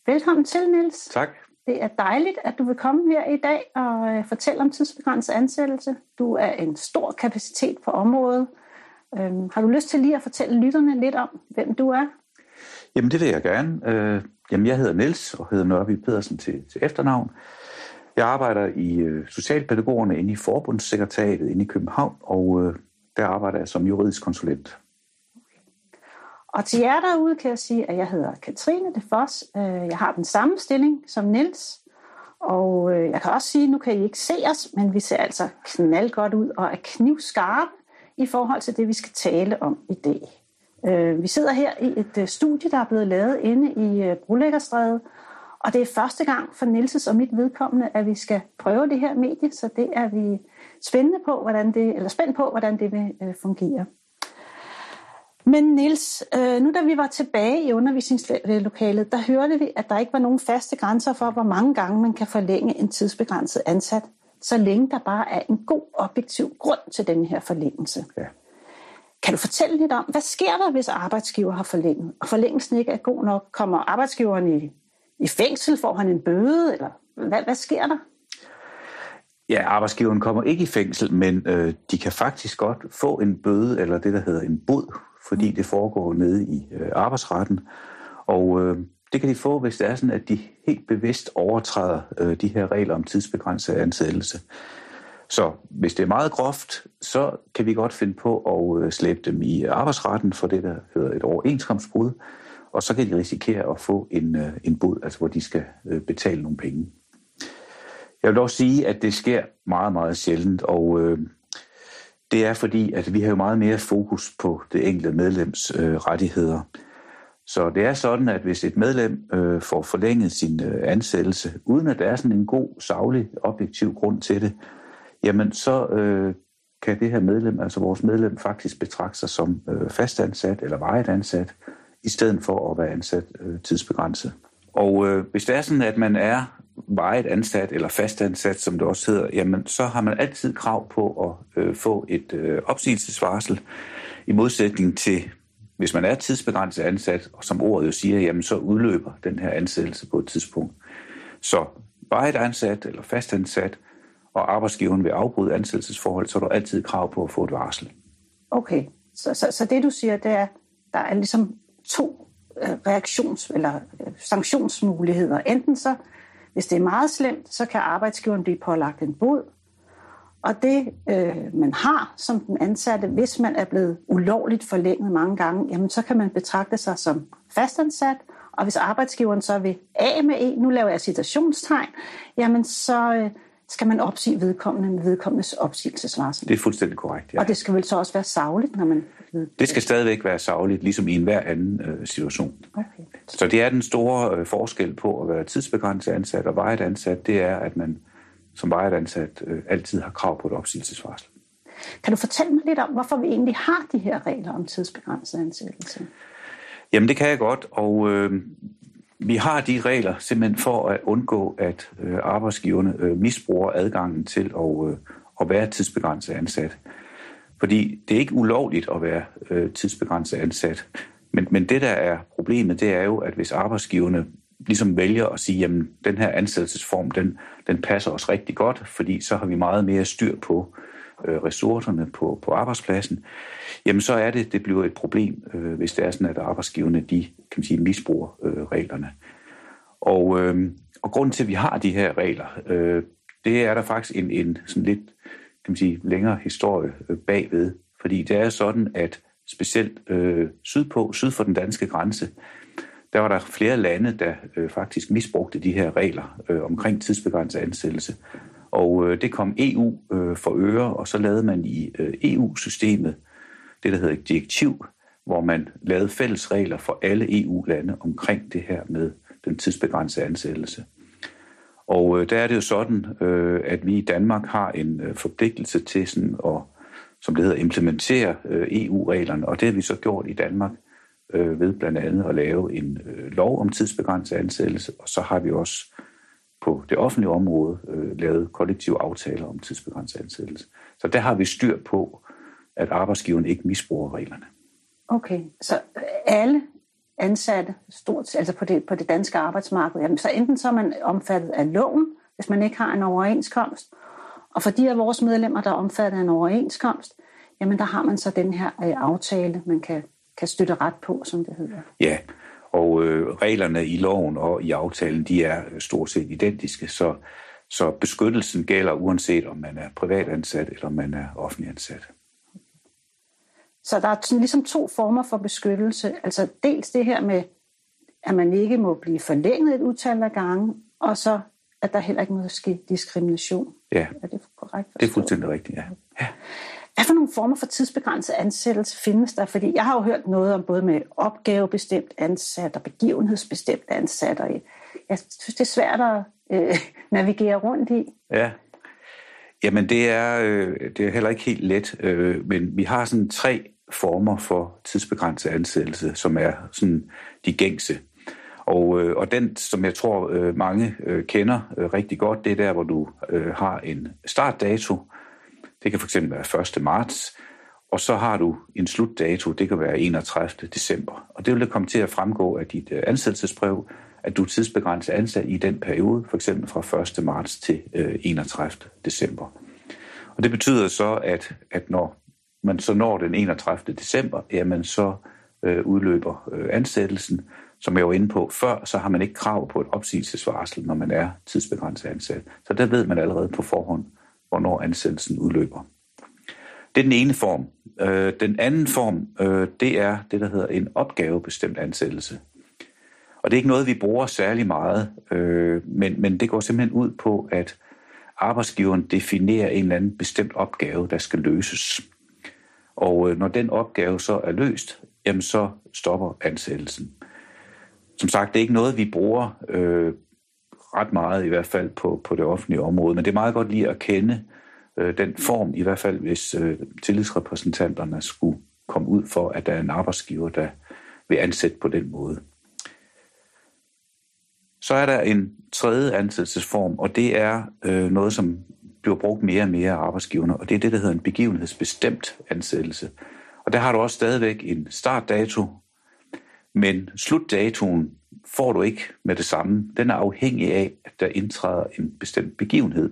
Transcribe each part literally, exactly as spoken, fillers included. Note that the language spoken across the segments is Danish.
Velkommen til, Niels. Tak. Det er dejligt, at du vil komme her i dag og fortælle om tidsbegrænset ansættelse. Du er en stor kapacitet på området. Øhm, har du lyst til lige at fortælle lytterne lidt om, hvem du er? Jamen, det vil jeg gerne. Øh, jamen, jeg hedder Niels og hedder Nørby Pedersen til, til efternavn. Jeg arbejder i øh, Socialpædagogerne inde i Forbundssekretariatet inde i København, og øh, der arbejder jeg som juridisk konsulent. Og til jer derude kan jeg sige, at jeg hedder Katrine de Vos. Jeg har den samme stilling som Niels. Og jeg kan også sige, at nu kan I ikke se os, men vi ser altså knaldgodt ud og er knivskarpe i forhold til det, vi skal tale om i dag. Vi sidder her i et studie, der er blevet lavet inde i Brolæggerstræde. Og det er første gang for Niels' og mit vedkommende, at vi skal prøve det her medie, så det er vi spændende på, hvordan det, eller spændt på, hvordan det vil fungere. Men Niels, øh, nu da vi var tilbage i undervisningslokalet, der hørte vi, at der ikke var nogen faste grænser for, hvor mange gange man kan forlænge en tidsbegrænset ansat, så længe der bare er en god objektiv grund til den her forlængelse. Ja. Kan du fortælle lidt om, hvad sker der, hvis arbejdsgiver har forlænget, og forlængelsen ikke er god nok? Kommer arbejdsgiveren i, i fængsel? Får han en bøde? Eller hvad, hvad sker der? Ja, arbejdsgiveren kommer ikke i fængsel, men øh, de kan faktisk godt få en bøde, eller det, der hedder en bod, fordi det foregår nede i øh, arbejdsretten. Og øh, det kan de få, hvis det er sådan, at de helt bevidst overtræder øh, de her regler om tidsbegrænset ansættelse. Så hvis det er meget groft, så kan vi godt finde på at øh, slæbe dem i arbejdsretten for det, der hedder et overenskomstbrud. Og så kan de risikere at få en, øh, en bod, altså hvor de skal øh, betale nogle penge. Jeg vil dog sige, at det sker meget, meget sjældent, og øh, det er fordi, at vi har jo meget mere fokus på det enkelte medlems øh, rettigheder. Så det er sådan, at hvis et medlem øh, får forlænget sin øh, ansættelse, uden at der er sådan en god, saglig, objektiv grund til det, jamen så øh, kan det her medlem, altså vores medlem, faktisk betragte sig som øh, fastansat eller varigt ansat, i stedet for at være ansat øh, tidsbegrænset. Og øh, hvis det er sådan, at man er varigt ansat eller fastansat, som det også hedder, jamen så har man altid krav på at øh, få et øh, opsigelsesvarsel, i modsætning til, hvis man er tidsbegrænset ansat, og som ordet jo siger, jamen så udløber den her ansættelse på et tidspunkt. Så varigt ansat eller fastansat, og arbejdsgiveren vil afbryde ansættelsesforhold, så er der altid krav på at få et varsel. Okay, så, så, så det du siger, det er, der er ligesom to øh, reaktions- eller øh, sanktionsmuligheder. Enten så, hvis det er meget slemt, så kan arbejdsgiveren blive pålagt en bod. Og det, øh, man har som den ansatte, hvis man er blevet ulovligt forlænget mange gange, jamen så kan man betragte sig som fastansat. Og hvis arbejdsgiveren så vil af med en, nu laver jeg citationstegn, jamen så øh, skal man opsige vedkommende med vedkommendes opsigelsesvarsel. Det er fuldstændig korrekt, ja. Og det skal vel så også være sagligt, når man... Det skal stadigvæk være sagligt, ligesom i enhver anden øh, situation. Okay. Så det er den store øh, forskel på at være tidsbegrænset ansat og varigt ansat, det er, at man som varigt ansat øh, altid har krav på et opsigelsesvarsel. Kan du fortælle mig lidt om, hvorfor vi egentlig har de her regler om tidsbegrænset ansættelse? Jamen det kan jeg godt, og øh, vi har de regler simpelthen for at undgå, at øh, arbejdsgiverne øh, misbruger adgangen til at, øh, at være tidsbegrænset ansat. Fordi det er ikke ulovligt at være øh, tidsbegrænset ansat. Men, men det, der er problemet, det er jo, at hvis arbejdsgiverne ligesom vælger at sige, jamen den her ansættelsesform, den, den passer os rigtig godt, fordi så har vi meget mere styr på øh, ressourcerne på, på arbejdspladsen, jamen så er det, det bliver et problem, øh, hvis det er sådan, at arbejdsgiverne, de kan man sige, misbruger øh, reglerne. Og, øh, og grunden til, at vi har de her regler, øh, det er der faktisk en, en sådan lidt kan man sige, længere historie øh, bagved, fordi det er sådan, at specielt øh, sydpå, syd for den danske grænse, der var der flere lande, der øh, faktisk misbrugte de her regler øh, omkring tidsbegrænset ansættelse. Og øh, det kom E U øh, for øre, og så lavede man i øh, E U-systemet det, der hedder et direktiv, hvor man lavede fælles regler for alle E U-lande omkring det her med den tidsbegrænsede ansættelse. Og øh, der er det jo sådan, øh, at vi i Danmark har en øh, forpligtelse til sådan at, som det hedder, implementere øh, E U-reglerne, og det har vi så gjort i Danmark øh, ved blandt andet at lave en øh, lov om tidsbegrænset ansættelse, og så har vi også på det offentlige område øh, lavet kollektive aftaler om tidsbegrænset ansættelse. Så der har vi styr på, at arbejdsgiveren ikke misbruger reglerne. Okay, så alle ansatte, stort, altså på det, på det danske arbejdsmarked, jamen, så enten så er man omfattet af loven, hvis man ikke har en overenskomst, og for de af vores medlemmer, der er omfattet af en overenskomst, jamen der har man så den her øh, aftale, man kan, kan støtte ret på, som det hedder. Ja, og øh, reglerne i loven og i aftalen, de er stort set identiske, så, så beskyttelsen gælder uanset om man er privatansat eller om man er offentlig ansat. Så der er ligesom to former for beskyttelse. Altså dels det her med, at man ikke må blive forlænget et utal af gange, og så at der heller ikke må ske diskrimination. Ja, er det korrekt forstået? Det er fuldstændig rigtigt, ja. ja. Hvad for nogle former for tidsbegrænset ansættelse findes der? Fordi jeg har jo hørt noget om både med opgavebestemt ansat og begivenhedsbestemt ansat, og jeg synes, det er svært at øh, navigere rundt i. Ja, jamen det er, øh, det er heller ikke helt let, øh, men vi har sådan tre former for tidsbegrænset ansættelse, som er sådan de gængse. Og, øh, og den, som jeg tror øh, mange øh, kender øh, rigtig godt, det er der, hvor du øh, har en startdato. Det kan fx være første marts, og så har du en slutdato, det kan være enogtredivte december. Og det vil det komme til at fremgå af dit øh, ansættelsesbrev, at du er tidsbegrænset ansat i den periode, f.eks. fra første marts til øh, enogtredivte december. Og det betyder så, at, at når man så når den enogtredivte december, jamen så øh, udløber øh, ansættelsen. Som jeg var inde på før, så har man ikke krav på et opsigelsesvarsel, når man er tidsbegrænset ansat. Så der ved man allerede på forhånd, hvornår ansættelsen udløber. Det er den ene form. Øh, den anden form, øh, det er det, der hedder en opgavebestemt ansættelse. Og det er ikke noget, vi bruger særlig meget, øh, men, men det går simpelthen ud på, at arbejdsgiveren definerer en eller anden bestemt opgave, der skal løses. Og øh, når den opgave så er løst, jamen så stopper ansættelsen. Som sagt, det er ikke noget, vi bruger øh, ret meget, i hvert fald på, på det offentlige område, men det er meget godt lige at kende øh, den form, i hvert fald hvis øh, tillidsrepræsentanterne skulle komme ud for, at der er en arbejdsgiver, der vil ansætte på den måde. Så er der en tredje ansættelsesform, og det er øh, noget, som bliver brugt mere og mere af arbejdsgiverne, og det er det, der hedder en begivenhedsbestemt ansættelse. Og der har du også stadigvæk en startdato, men slutdatoen får du ikke med det samme. Den er afhængig af, at der indtræder en bestemt begivenhed.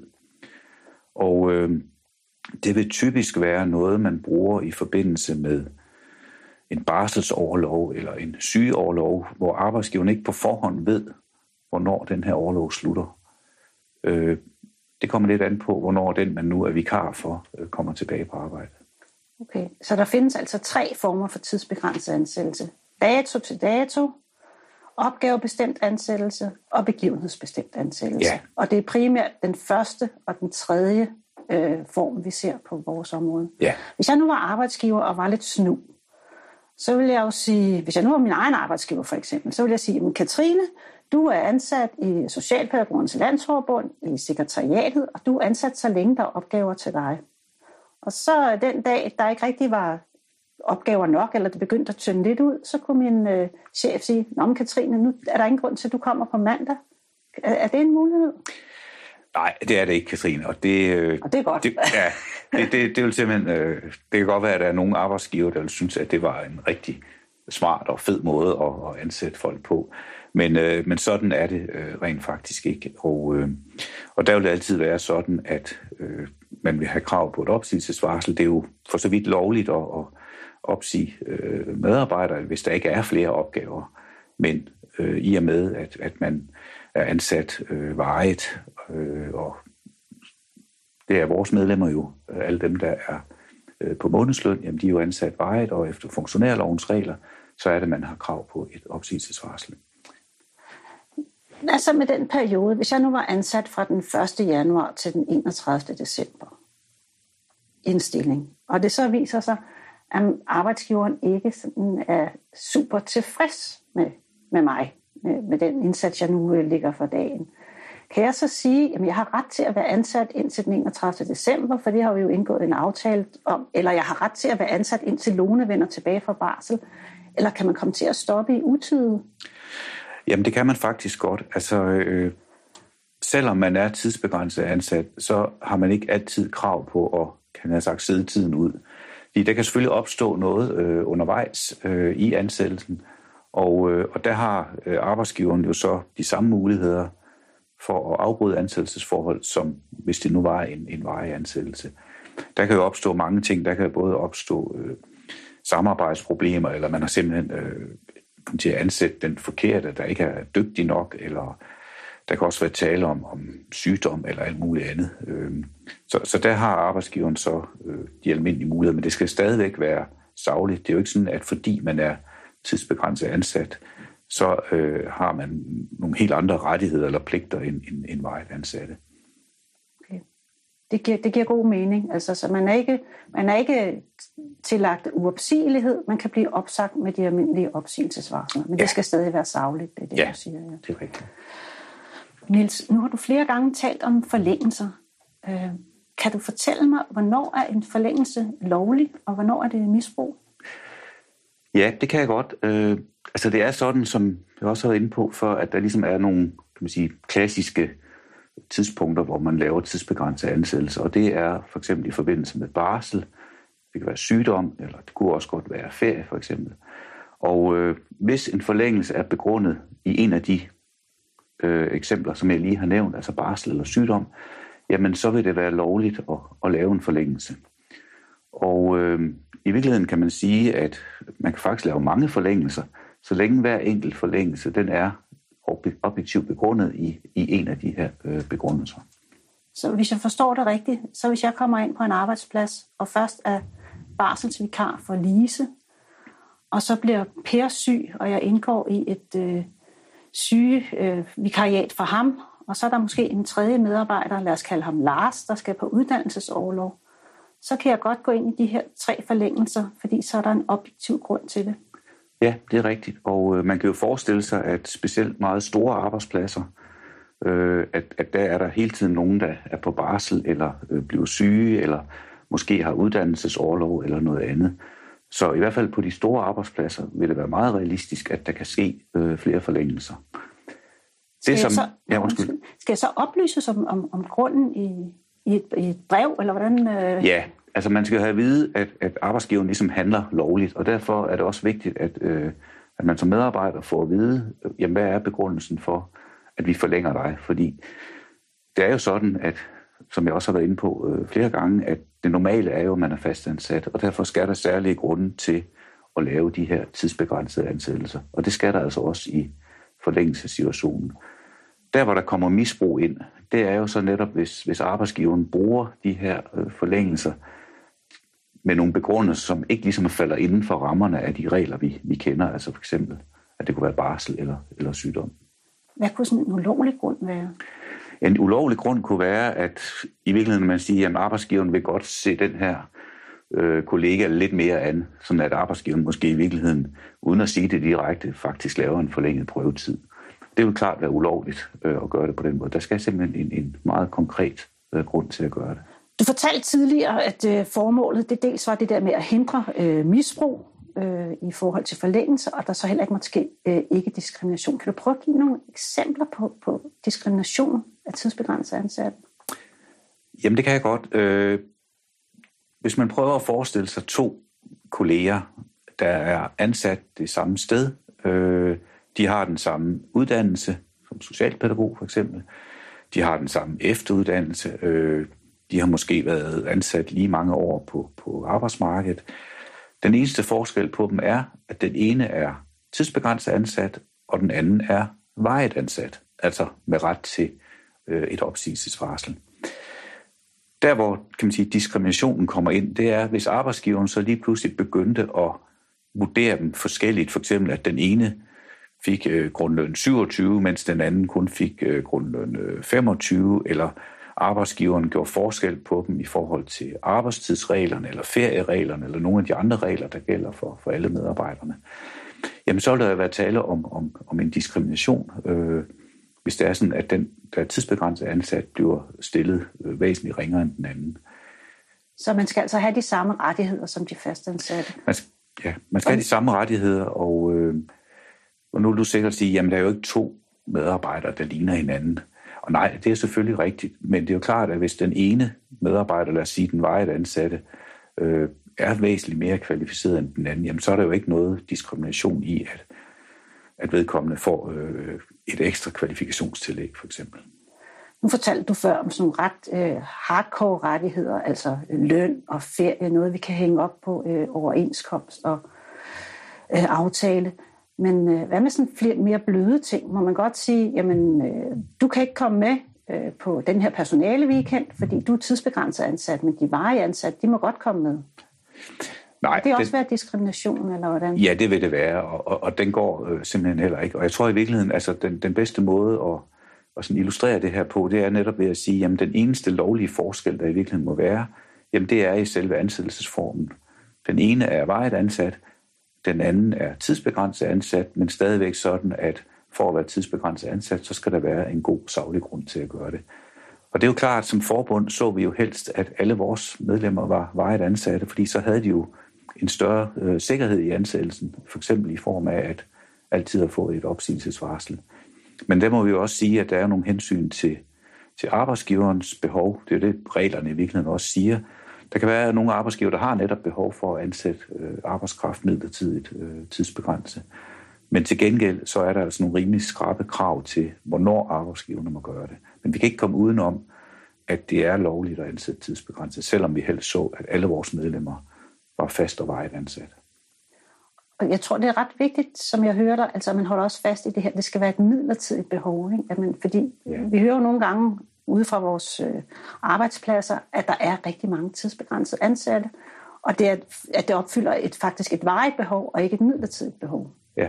Og øh, det vil typisk være noget, man bruger i forbindelse med en barselsorlov eller en sygeorlov, hvor arbejdsgiveren ikke på forhånd ved, hvornår den her orlov slutter. Øh, det kommer lidt an på, hvornår den, man nu er vikar for, øh, kommer tilbage på arbejde. Okay, så der findes altså tre former for tidsbegrænset ansættelse. Dato til dato, opgavebestemt ansættelse og begivenhedsbestemt ansættelse. Ja. Og det er primært den første og den tredje øh, form, vi ser på vores område. Ja. Hvis jeg nu var arbejdsgiver og var lidt snu, så vil jeg jo sige, hvis jeg nu var min egen arbejdsgiver for eksempel, så vil jeg sige, Katrine, du er ansat i Socialpædagogernes Landsforbund i sekretariatet, og du er ansat så længe der er opgaver til dig. Og så den dag, der ikke rigtig var opgaver nok, eller det begyndte at tynde lidt ud, så kunne min øh, chef sige, nå men Katrine, nu er der ingen grund til, at du kommer på mandag. Er, er det en mulighed? Nej, det er det ikke, Katrine. Og det, øh, og det er godt. Det, ja, det, det, det vil simpelthen, øh, det kan godt være, at der er nogle arbejdsgiver, der vil synes, at det var en rigtig smart og fed måde at, at ansætte folk på. Men, øh, men sådan er det øh, rent faktisk ikke. Og, øh, og der vil det altid være sådan, at øh, man vil have krav på et opsigelsesvarsel. Det er jo for så vidt lovligt at, at opsige øh, medarbejdere, hvis der ikke er flere opgaver. Men øh, i og med, at, at man er ansat øh, varigt, øh, og det er vores medlemmer jo, alle dem, der er øh, på månedsløn, jamen de er jo ansat varigt, og efter funktionærlovens regler, så er det, man har krav på et opsigelsesvarsel. Altså med den periode, hvis jeg nu var ansat fra den første januar til den enogtredivte december i en stilling, og det så viser sig, at arbejdsgiveren ikke sådan er super tilfreds med, med mig, med, med den indsats, jeg nu ligger for dagen. Kan jeg så sige, at jeg har ret til at være ansat indtil den enogtredivte december, for det har vi jo indgået en aftale om, eller jeg har ret til at være ansat indtil Lone vender tilbage fra barsel, eller kan man komme til at stoppe i utide? Jamen det kan man faktisk godt. Altså, øh, selvom man er tidsbegrænset ansat, så har man ikke altid krav på at, kan jeg sagt, sidde tiden ud. Der kan selvfølgelig opstå noget øh, undervejs øh, i ansættelsen, Og, øh, og der har øh, arbejdsgiveren jo så de samme muligheder for at afbryde ansættelsesforhold, som hvis det nu var en, en varig ansættelse. Der kan jo opstå mange ting. Der kan både opstå øh, samarbejdsproblemer, eller man har simpelthen øh, kommet til at ansætte den forkerte, der ikke er dygtig nok, eller der kan også være tale om, om sygdom eller alt muligt andet. Øh, så, så der har arbejdsgiveren så øh, de almindelige muligheder, men det skal stadigvæk være sagligt. Det er jo ikke sådan, at fordi man er tidsbegrænset ansat, så øh, har man nogle helt andre rettigheder eller pligter end, end, end varigt ansatte. Okay. Det giver, det giver god mening. Altså, så man er ikke, man er ikke tillagt uopsigelighed, man kan blive opsagt med de almindelige opsigelsesvarsler, men ja. Det skal stadig være sagligt, det er det, ja, du siger. Ja, det er rigtigt. Niels, nu har du flere gange talt om forlængelser. Øh, kan du fortælle mig, hvornår er en forlængelse lovlig, og hvornår er det misbrug? Ja, det kan jeg godt. Øh, altså det er sådan, som jeg også har været inde på, for at der ligesom er nogle, kan man sige, klassiske tidspunkter, hvor man laver tidsbegrænset ansættelse, og det er for eksempel i forbindelse med barsel, det kan være sygdom, eller det kunne også godt være ferie for eksempel. Og øh, hvis en forlængelse er begrundet i en af de øh, eksempler, som jeg lige har nævnt, altså barsel eller sygdom, jamen så vil det være lovligt at, at lave en forlængelse. Og øh, i virkeligheden kan man sige, at man kan faktisk lave mange forlængelser, så længe hver enkelt forlængelse, den er objektivt begrundet i, i en af de her øh, begrundelser. Så hvis jeg forstår det rigtigt, så hvis jeg kommer ind på en arbejdsplads, og først er barselsvikar for Lise, og så bliver Per syg, og jeg indgår i et øh, syge øh, vikariat for ham, og så er der måske en tredje medarbejder, lad os kalde ham Lars, der skal på uddannelsesorlov, så kan jeg godt gå ind i de her tre forlængelser, fordi så er der en objektiv grund til det. Ja, det er rigtigt, og øh, man kan jo forestille sig, at specielt meget store arbejdspladser, øh, at, at der er der hele tiden nogen, der er på barsel, eller øh, bliver syge, eller måske har uddannelsesorlov, eller noget andet. Så i hvert fald på de store arbejdspladser vil det være meget realistisk, at der kan ske øh, flere forlængelser. Det, som, så, ja, undskyld. Skal jeg så oplyses om, om, om grunden i, i, et, i et brev, eller hvordan? Øh... Ja, altså man skal have at vide, at, at arbejdsgiveren ligesom handler lovligt, og derfor er det også vigtigt, at, øh, at man som medarbejder får at vide, jamen, hvad er begrundelsen for, at vi forlænger dig? Fordi det er jo sådan, at, som jeg også har været inde på øh, flere gange, at det normale er jo, at man er fastansat, og derfor skal der særlige grunde til at lave de her tidsbegrænsede ansættelser. Og det skal der altså også i forlængelsessituationen. Der, hvor der kommer misbrug ind, det er jo så netop, hvis, hvis arbejdsgiveren bruger de her øh, forlængelser med nogle begrundelser, som ikke ligesom falder inden for rammerne af de regler, vi, vi kender. Altså for eksempel, at det kunne være barsel eller, eller sygdom. Hvad kunne sådan en ulovlig grund være? En ulovlig grund kunne være, at i virkeligheden man siger, at arbejdsgiveren vil godt se den her øh, kollega lidt mere an, sådan at arbejdsgiveren måske i virkeligheden, uden at sige det direkte, faktisk laver en forlænget prøvetid. Det vil klart være ulovligt øh, at gøre det på den måde. Der skal simpelthen en, en meget konkret øh, grund til at gøre det. Du fortalte tidligere, at øh, formålet det dels var det der med at hindre øh, misbrug øh, i forhold til forlængelse, og der så heller ikke måtte ske øh, ikke-diskrimination. Kan du prøve at give nogle eksempler på, på diskrimination af tidsbegrænset ansatte? Jamen det kan jeg godt. Øh, hvis man prøver at forestille sig to kolleger, der er ansat det samme sted, øh, de har den samme uddannelse, som socialpædagog for eksempel. De har den samme efteruddannelse. Øh, de har måske været ansat lige mange år på, på arbejdsmarkedet. Den eneste forskel på dem er, at den ene er tidsbegrænset ansat, og den anden er varigt ansat, altså med ret til øh, et opsigelsesvarsel. Der, hvor kan man sige, diskriminationen kommer ind, det er, hvis arbejdsgiveren så lige pludselig begyndte at vurdere dem forskelligt. For eksempel, at den ene fik øh, grundløn syvogtyve, mens den anden kun fik øh, grundløn øh, femogtyve, eller arbejdsgiveren gjorde forskel på dem i forhold til arbejdstidsreglerne, eller feriereglerne, eller nogle af de andre regler, der gælder for, for alle medarbejderne. Jamen så vil der være tale om, om, om en diskrimination, øh, hvis det er sådan, at den, der er tidsbegrænset ansat, bliver stillet øh, væsentligt ringere end den anden. Så man skal altså have de samme rettigheder som de fastansatte? Man, ja, man skal have de samme rettigheder, og, øh, og nu vil du sikkert sige, jamen der er jo ikke to medarbejdere, der ligner hinanden. Og nej, det er selvfølgelig rigtigt, men det er jo klart, at hvis den ene medarbejder, lad os sige den varigt ansatte, øh, er væsentligt mere kvalificeret end den anden, jamen så er der jo ikke noget diskrimination i, at, at vedkommende får øh, et ekstra kvalifikationstillæg, for eksempel. Nu fortalte du før om sådan nogle ret øh, hardcore rettigheder, altså løn og ferie, noget vi kan hænge op på øh, overenskomst og øh, aftale. Men øh, hvad med sådan flere mere bløde ting? Må man godt sige, jamen øh, du kan ikke komme med øh, på den her personale weekend, fordi du er tidsbegrænset ansat, men de varige ansat, de må godt komme med. Nej, det også være diskrimination, eller hvordan? Ja, det vil det være, og, og, og den går øh, simpelthen heller ikke. Og jeg tror i virkeligheden, altså den, den bedste måde at, at sådan illustrere det her på, det er netop ved at sige, jamen den eneste lovlige forskel, der i virkeligheden må være, jamen det er i selve ansættelsesformen. Den ene er varigt ansat, den anden er tidsbegrænset ansat, men stadigvæk sådan, at for at være tidsbegrænset ansat, så skal der være en god saglig grund til at gøre det. Og det er jo klart, at som forbund så vi jo helst, at alle vores medlemmer var varigt ansatte, fordi så havde de jo en større øh, sikkerhed i ansættelsen, for eksempel i form af at altid at få et opsigelsesvarsel. Men der må vi jo også sige, at der er nogle hensyn til, til arbejdsgiverens behov. Det er det, reglerne i virkeligheden også siger. Der kan være nogle arbejdsgiver, der har netop behov for at ansætte øh, arbejdskraft midlertidigt øh, tidsbegrænset. Men til gengæld så er der altså nogle rimelig skrappe krav til, hvornår arbejdsgiverne må gøre det. Men vi kan ikke komme udenom, at det er lovligt at ansætte tidsbegrænset, selvom vi helst så, at alle vores medlemmer var fast og varigt ansat. Og jeg tror, det er ret vigtigt, som jeg hører dig, altså at man holder også fast i det her, det skal være et midlertidigt behov, ikke? At man, fordi ja. Vi hører jo nogle gange ude fra vores øh, arbejdspladser, at der er rigtig mange tidsbegrænsede ansatte, og det er, at det opfylder et, faktisk et varigt behov, og ikke et midlertidigt behov. Ja.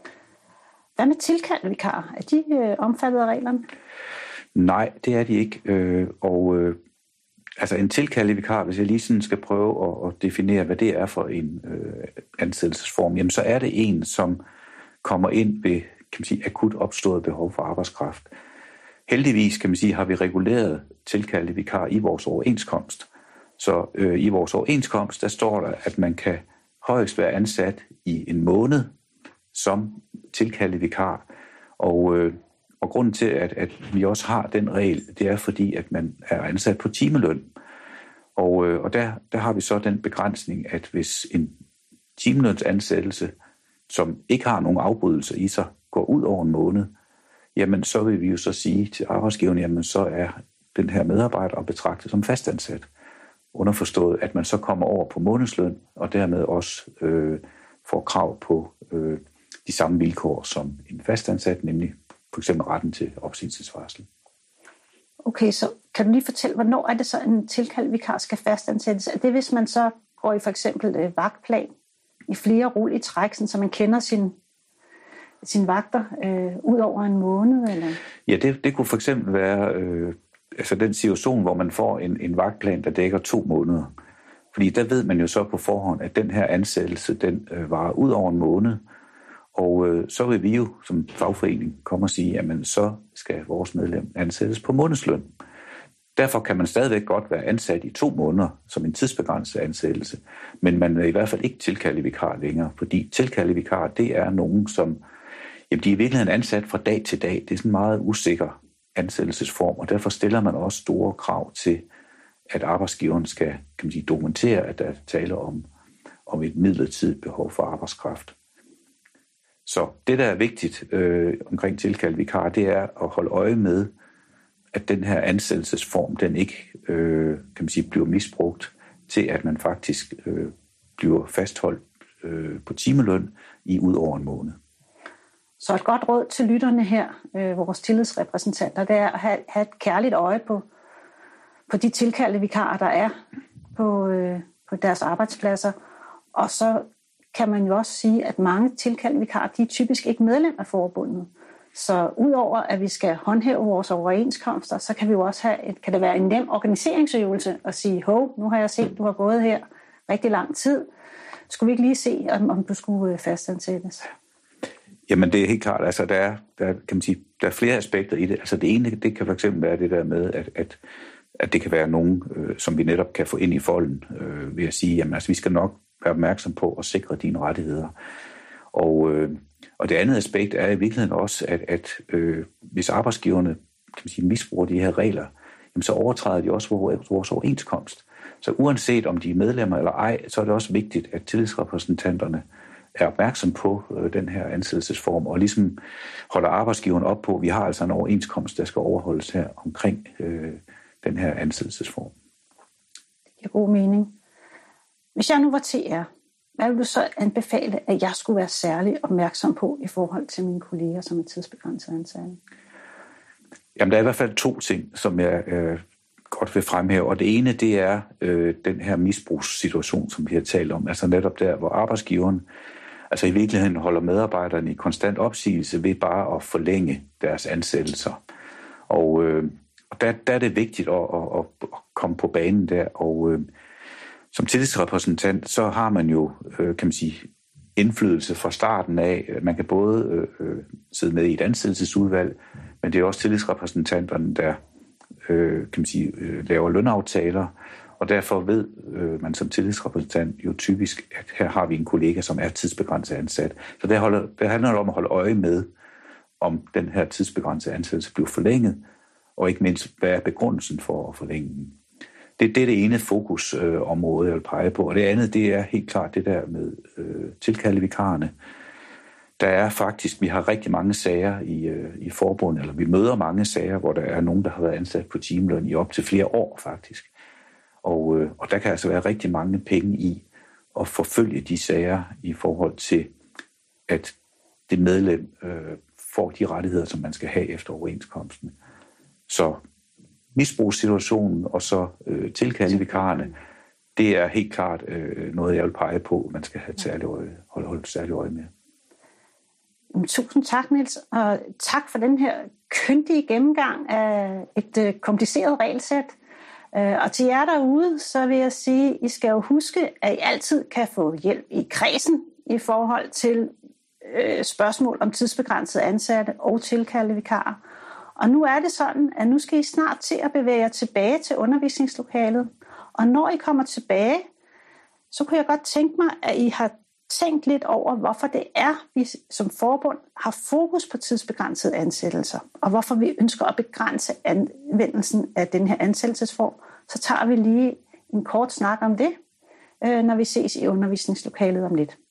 Hvad med tilkaldte vikarer? Er de øh, omfattet af reglerne? Nej, det er de ikke, øh, og øh, altså en tilkaldet vikar, hvis jeg lige sådan skal prøve at, at definere, hvad det er for en øh, ansættelsesform, jamen så er det en, som kommer ind ved, kan man sige, akut opstået behov for arbejdskraft. Heldigvis, kan man sige, har vi reguleret tilkaldet vikar i vores overenskomst. Så øh, i vores overenskomst, der står der, at man kan højst være ansat i en måned som tilkaldet vikar. Og, øh, og grunden til, at, at vi også har den regel, det er fordi, at man er ansat på timeløn. Og, øh, og der, der har vi så den begrænsning, at hvis en timelønsansættelse, som ikke har nogen afbrydelser i sig, går ud over en måned, jamen så vil vi jo så sige til arbejdsgiveren, jamen så er den her medarbejder at betragte som fastansat. Underforstået, at man så kommer over på månedsløn, og dermed også øh, får krav på øh, de samme vilkår som en fastansat, nemlig for eksempel retten til opsigelsesvarsel. Okay, så kan du lige fortælle, hvornår er det så, en tilkaldt vikar skal fastansættes? Er det, hvis man så går i for eksempel øh, vagtplan i flere rul i træk, så man kender sin, sin vagter øh, ud over en måned? Eller? Ja, det, det kunne for eksempel være øh, altså den situation, hvor man får en, en vagtplan, der dækker to måneder. Fordi der ved man jo så på forhånd, at den her ansættelse, den øh, varer ud over en måned. Og øh, så vil vi jo som fagforening komme og sige, jamen så skal vores medlem ansættes på månedsløn. Derfor kan man stadigvæk godt være ansat i to måneder som en tidsbegrænset ansættelse, men man er i hvert fald ikke tilkaldet vikar længere, fordi tilkaldet vikar, det er nogen, som jamen, de er i virkeligheden ansat fra dag til dag. Det er sådan en meget usikker ansættelsesform, og derfor stiller man også store krav til, at arbejdsgiveren skal, kan man sige, dokumentere, at der taler om, om et midlertidigt behov for arbejdskraft. Så det, der er vigtigt øh, omkring tilkaldt vikar, det er at holde øje med, at den her ansættelsesform, den ikke øh, kan man sige, bliver misbrugt til, at man faktisk øh, bliver fastholdt øh, på timeløn i ud over en måned. Så et godt råd til lytterne her, øh, vores tillidsrepræsentanter, det er at have, have et kærligt øje på, på de tilkaldte vikarer, der er på, øh, på deres arbejdspladser. Og så kan man jo også sige, at mange tilkaldte vikarer, de er typisk ikke medlem af forbundet. Så udover at vi skal håndhæve vores overenskomster, så kan vi jo også have et, kan det være en nem organiseringsøvelse at sige, hov, nu har jeg set, du har gået her rigtig lang tid. Skulle vi ikke lige se, om, om du skulle fastansættes? Jamen det er helt klart, altså der er, der, kan man sige, der er flere aspekter i det. Altså det ene, det kan fx være det der med, at, at, at det kan være nogen, øh, som vi netop kan få ind i folden øh, ved at sige, jamen altså vi skal nok være opmærksom på at sikre dine rettigheder. Og, øh, og det andet aspekt er i virkeligheden også, at, at øh, hvis arbejdsgiverne kan man sige, misbruger de her regler, jamen, så overtræder de også vores, vores overenskomst. Så uanset om de er medlemmer eller ej, så er det også vigtigt, at tillidsrepræsentanterne er opmærksom på øh, den her ansættelsesform, og ligesom holder arbejdsgiveren op på, at vi har altså en overenskomst, der skal overholdes her omkring øh, den her ansættelsesform. Det giver god mening. Hvis jeg nu var T R, hvad vil du så anbefale, at jeg skulle være særlig opmærksom på i forhold til mine kolleger, som er tidsbegrænset ansatte? Jamen, der er i hvert fald to ting, som jeg øh, godt vil fremhæve, og det ene, det er øh, den her misbrugssituation, som vi har talt om, altså netop der, hvor arbejdsgiveren altså i virkeligheden holder medarbejderne i konstant opsigelse ved bare at forlænge deres ansættelser. Og, øh, og der, der er det vigtigt at, at, at komme på banen der, og øh, som tillidsrepræsentant, så har man jo, øh, kan man sige, indflydelse fra starten af. Man kan både øh, sidde med i et ansættelsesudvalg, men det er også tillidsrepræsentanterne, der øh, kan man sige, øh, laver lønaftaler, og derfor ved øh, man som tillidsrepræsentant jo typisk, at her har vi en kollega, som er tidsbegrænset ansat. Så det, holder, det handler om at holde øje med, om den her tidsbegrænsede ansættelse bliver forlænget, og ikke mindst, hvad er begrundelsen for at forlænge den. Det, det er det ene fokusområde, øh, jeg vil pege på, og det andet, det er helt klart det der med øh, tilkaldevikarerne. Der er faktisk, vi har rigtig mange sager i, øh, i forbundet, eller vi møder mange sager, hvor der er nogen, der har været ansat på timeløn i op til flere år faktisk. Og, øh, og der kan altså være rigtig mange penge i at forfølge de sager i forhold til, at det medlem øh, får de rettigheder, som man skal have efter overenskomsten. Så misbrugssituationen og så øh, tilkaldevikarerne, det er helt klart øh, noget, jeg vil pege på, man skal have særlig øje, holde, holde særlig øje med. Tusind tak, Niels, og tak for den her kyndige gennemgang af et øh, kompliceret regelsæt. Øh, og til jer derude, så vil jeg sige, I skal jo huske, at I altid kan få hjælp i kredsen i forhold til øh, spørgsmål om tidsbegrænset ansatte og tilkaldte vikarer. Og nu er det sådan, at nu skal I snart til at bevæge jer tilbage til undervisningslokalet. Og når I kommer tilbage, så kunne jeg godt tænke mig, at I har tænkt lidt over, hvorfor det er, vi som forbund har fokus på tidsbegrænsede ansættelser, og hvorfor vi ønsker at begrænse anvendelsen af den her ansættelsesform. Så tager vi lige en kort snak om det, når vi ses i undervisningslokalet om lidt.